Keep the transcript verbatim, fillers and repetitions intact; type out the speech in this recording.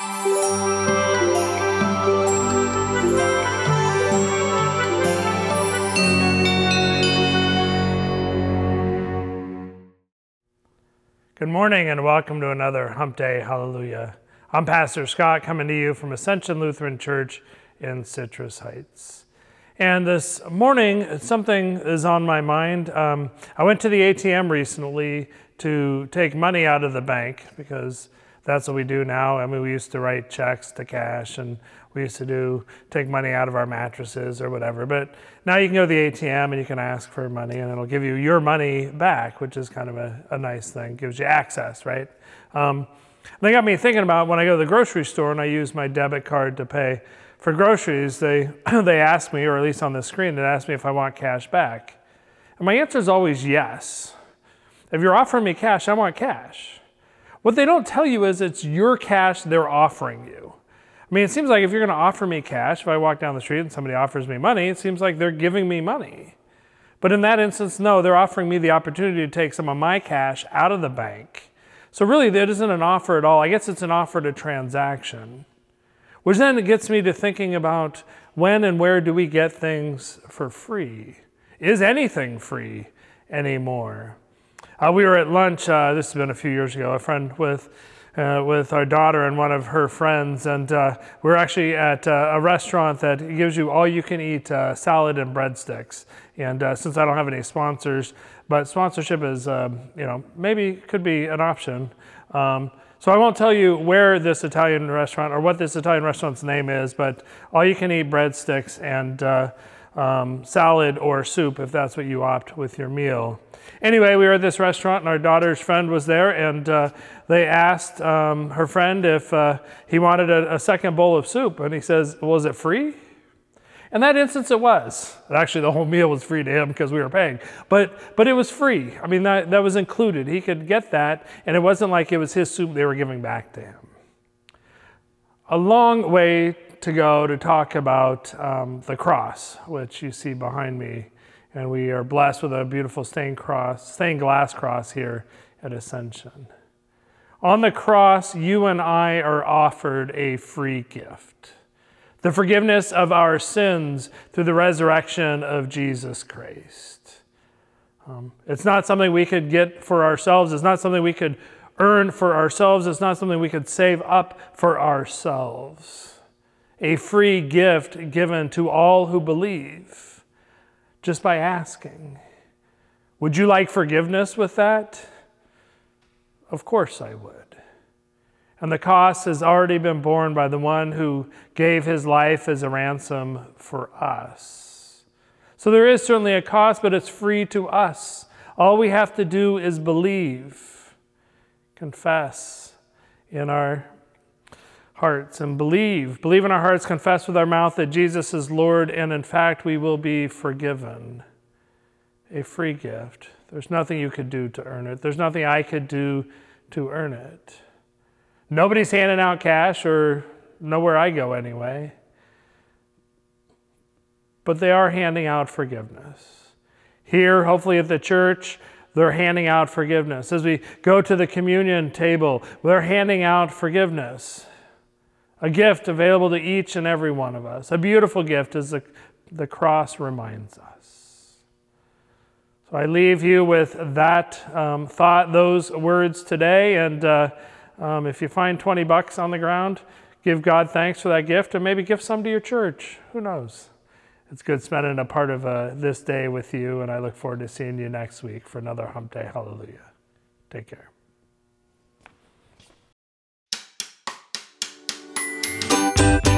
Good morning and welcome to another Hump Day Hallelujah. I'm Pastor Scott coming to you from Ascension Lutheran Church in Citrus Heights. And this morning, something is on my mind. Um, I went to the A T M recently to take money out of the bank because that's what we do now. I mean, we used to write checks to cash and we used to do take money out of our mattresses or whatever. But now you can go to the A T M and you can ask for money and it'll give you your money back, which is kind of a, a nice thing. It gives you access, right? Um, they got me thinking about when I go to the grocery store and I use my debit card to pay for groceries, they they ask me, or at least on the screen, they ask me if I want cash back. And my answer is always yes. If you're offering me cash, I want cash. What they don't tell you is it's your cash they're offering you. I mean, it seems like if you're going to offer me cash, if I walk down the street and somebody offers me money, it seems like they're giving me money. But in that instance, no, they're offering me the opportunity to take some of my cash out of the bank. So really, that isn't an offer at all. I guess it's an offer to transaction. Which then gets me to thinking about when and where do we get things for free? Is anything free anymore? Uh, we were at lunch, uh, this has been a few years ago, a friend with uh, with our daughter and one of her friends, and uh, we were actually at uh, a restaurant that gives you all-you-can-eat uh, salad and breadsticks. And uh, since I don't have any sponsors, but sponsorship is, uh, you know, maybe could be an option. Um, So I won't tell you where this Italian restaurant or what this Italian restaurant's name is, but all you can eat breadsticks and uh, um, salad or soup if that's what you opt with your meal. Anyway, we were at this restaurant and our daughter's friend was there and uh, they asked um, her friend if uh, he wanted a, a second bowl of soup and he says, was it free? In that instance, it was. Actually, the whole meal was free to him because we were paying. But but it was free. I mean, that, that was included. He could get that, and it wasn't like it was his soup they were giving back to him. A long way to go to talk about um, the cross, which you see behind me. And we are blessed with a beautiful stained cross, stained glass cross here at Ascension. On the cross, you and I are offered a free gift. The forgiveness of our sins through the resurrection of Jesus Christ. Um, it's not something we could get for ourselves. It's not something we could earn for ourselves. It's not something we could save up for ourselves. A free gift given to all who believe just by asking. Would you like forgiveness with that? Of course I would. And the cost has already been borne by the one who gave his life as a ransom for us. So there is certainly a cost, but it's free to us. All we have to do is believe, confess in our hearts, and believe. Believe in our hearts, confess with our mouth that Jesus is Lord, and in fact we will be forgiven. A free gift. There's nothing you could do to earn it. There's nothing I could do to earn it. Nobody's handing out cash, or nowhere I go anyway. But they are handing out forgiveness. Here, hopefully at the church, they're handing out forgiveness. As we go to the communion table, they're handing out forgiveness. A gift available to each and every one of us. A beautiful gift, as the, the cross reminds us. So I leave you with that um, thought, those words today, and uh, Um, if you find twenty bucks on the ground, give God thanks for that gift and maybe give some to your church. Who knows? It's good spending a part of uh, this day with you, and I look forward to seeing you next week for another Hump Day Hallelujah. Take care.